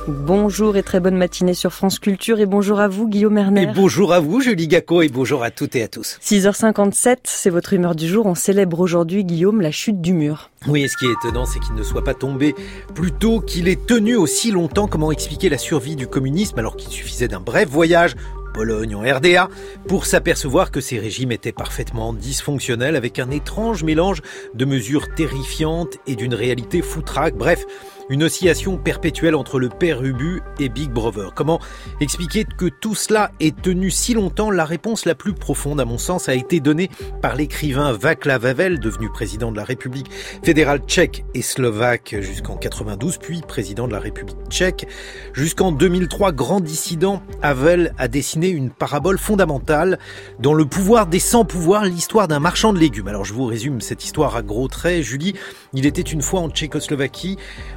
Bonjour et très bonne matinée sur France Culture et bonjour à vous Guillaume Erner. Et bonjour à vous Julie Gacot et bonjour à toutes et à tous. 6h57, c'est votre humeur du jour. On célèbre aujourd'hui, Guillaume, la chute du mur. Oui, et ce qui est étonnant, c'est qu'il ne soit pas tombé plutôt qu'il ait tenu aussi longtemps. Comment expliquer la survie du communisme alors qu'il suffisait d'un bref voyage Pologne, en RDA, pour s'apercevoir que ces régimes étaient parfaitement dysfonctionnels avec un étrange mélange de mesures terrifiantes et d'une réalité foutraque. Bref, une oscillation perpétuelle entre le père Ubu et Big Brother. Comment expliquer que tout cela ait tenu si longtemps? La réponse la plus profonde, à mon sens, a été donnée par l'écrivain Václav Havel, devenu président de la République fédérale tchèque et slovaque jusqu'en 92, puis président de la République tchèque. Jusqu'en 2003, grand dissident, Havel a dessiné une parabole fondamentale dans Le pouvoir des sans-pouvoirs, l'histoire d'un marchand de légumes. Alors je vous résume cette histoire à gros traits. Julie, il était une fois en Tchécoslovaquie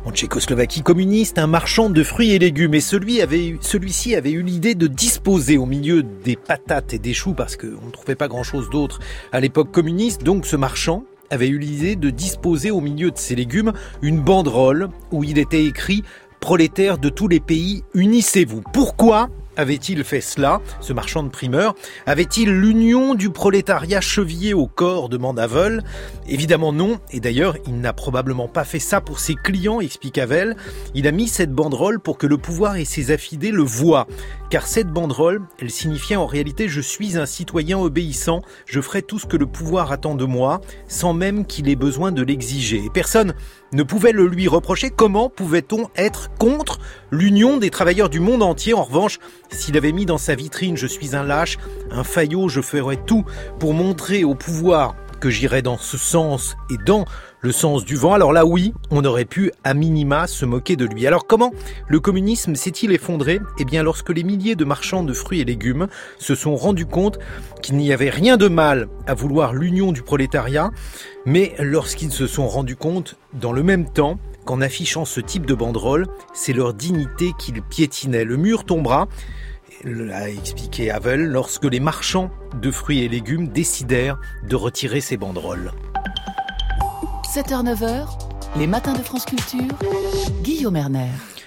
communiste, un marchand de fruits et légumes. Et celui-ci avait eu l'idée de disposer au milieu des patates et des choux, parce qu'on ne trouvait pas grand-chose d'autre à l'époque communiste. Donc ce marchand avait eu l'idée de disposer au milieu de ces légumes une banderole où il était écrit « Prolétaires de tous les pays, unissez-vous ». Pourquoi avait-il fait cela, ce marchand de primeurs? Avait-il l'union du prolétariat chevillé au corps, demande Havel? Évidemment non, et d'ailleurs il n'a probablement pas fait ça pour ses clients, explique Havel. Il a mis cette banderole pour que le pouvoir et ses affidés le voient. Car cette banderole, elle signifiait en réalité « Je suis un citoyen obéissant, je ferai tout ce que le pouvoir attend de moi, sans même qu'il ait besoin de l'exiger ». Et personne ne pouvait le lui reprocher. Comment pouvait-on être contre l'union des travailleurs du monde entier? En revanche, s'il avait mis dans sa vitrine « Je suis un lâche, un faillot, je ferai tout pour montrer au pouvoir que j'irai dans ce sens et dans le sens du vent », alors là oui, on aurait pu à minima se moquer de lui. Alors comment le communisme s'est-il effondré? Eh bien lorsque les milliers de marchands de fruits et légumes se sont rendus compte qu'il n'y avait rien de mal à vouloir l'union du prolétariat, mais lorsqu'ils se sont rendus compte dans le même temps qu'en affichant ce type de banderole, c'est leur dignité qu'ils piétinaient. Le mur tombera, l'a expliqué Havel, lorsque les marchands de fruits et légumes décidèrent de retirer ces banderoles. 7h-9h, les matins de France Culture, Guillaume Erner.